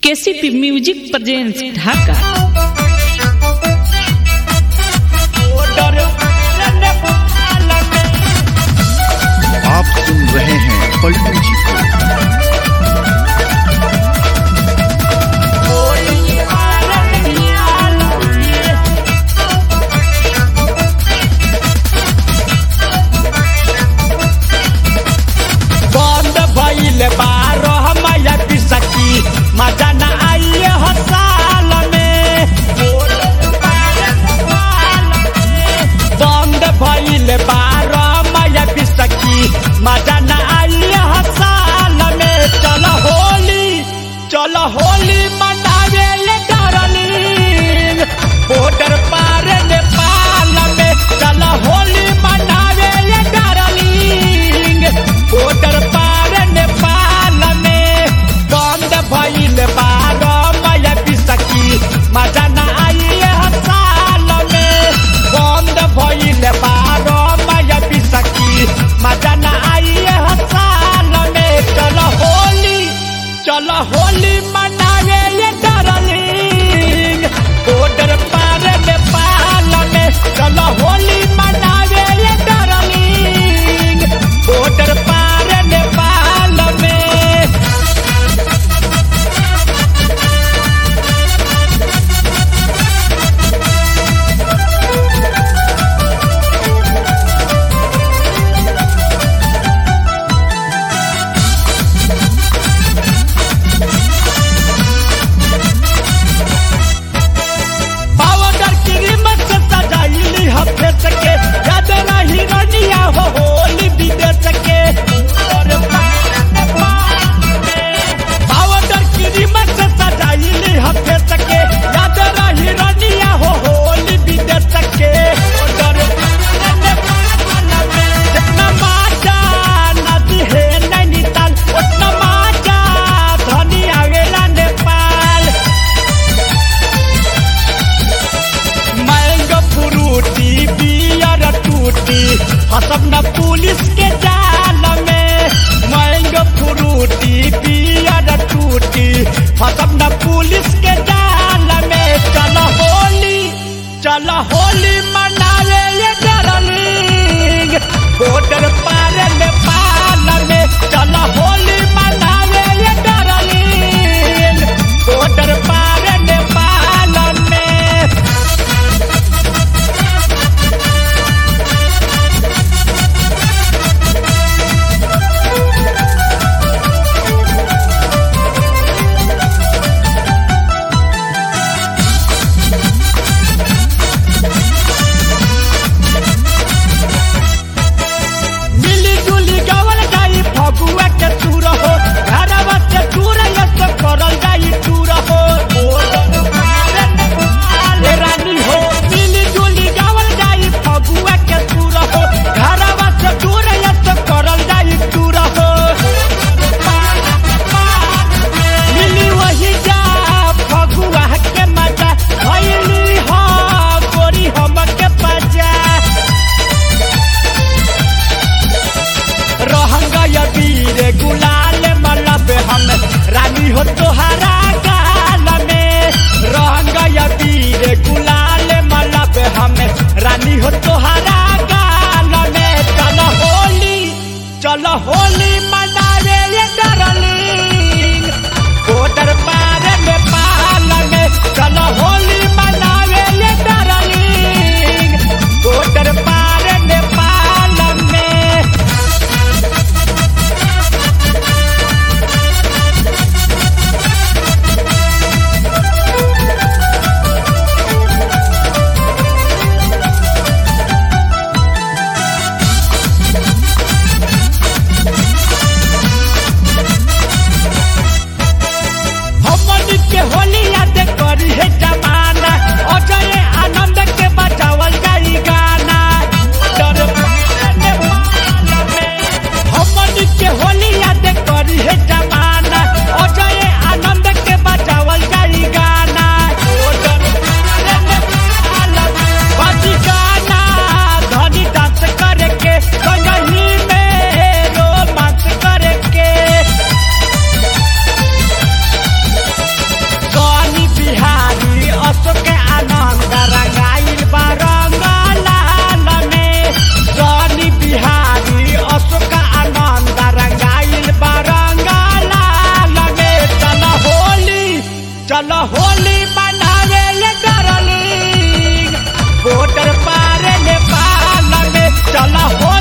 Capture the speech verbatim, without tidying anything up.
KCP music presents ढाका। आप सुन रहे हैं पलटू जी को। बंद भइल बारह मैया पिसकी मजा न आइए हो साल में। बंद भइल बारह मैया पिसकी मजा न आइए हो साल में। चल होली चल होली मनावे ले डार्लिंग बॉर्डर पार नेपाल में। चल होली मनावे ले डार्लिंग बॉर्डर पार नेपाल में। बंद भइल बारह मैया पिसकी मजा न आइए हो साल में। बंद भइल बारह मैया पिसकी मजा न आइए हो साल में। चल होली चल होली मनावे ये डार्लिंग बॉर्डर पार नेपाल में। चल होली मनावे ये डार्लिंग बॉर्डर पार नेपाल में। पाउडर क्रीम से सजाइली हफ्ते सके याद रही रनिया हो होली विदेश के। पाउडर क्रीम से सजाइली हफ्ते सके याद रही रनिया हो होली विदेश के। जितना माजा नदी है नैनीताल उतना माजा धनी आवेला नेपाल। मैंगो फ्रूटी बियर टूटी हसब न पुलिस के जाल में। मैंगो फ्रूटी बियर टूटी हसब न पुलिस के जाल में। चल होली चल होली मनावे ये डार्लिंग बॉर्डर पार नेपाल में। चल होली मनावे ये डार्लिंग बॉर्डर पार नेपाल में। होली मनावे ये डार्लिंग बॉर्डर पार नेपाल में चला हो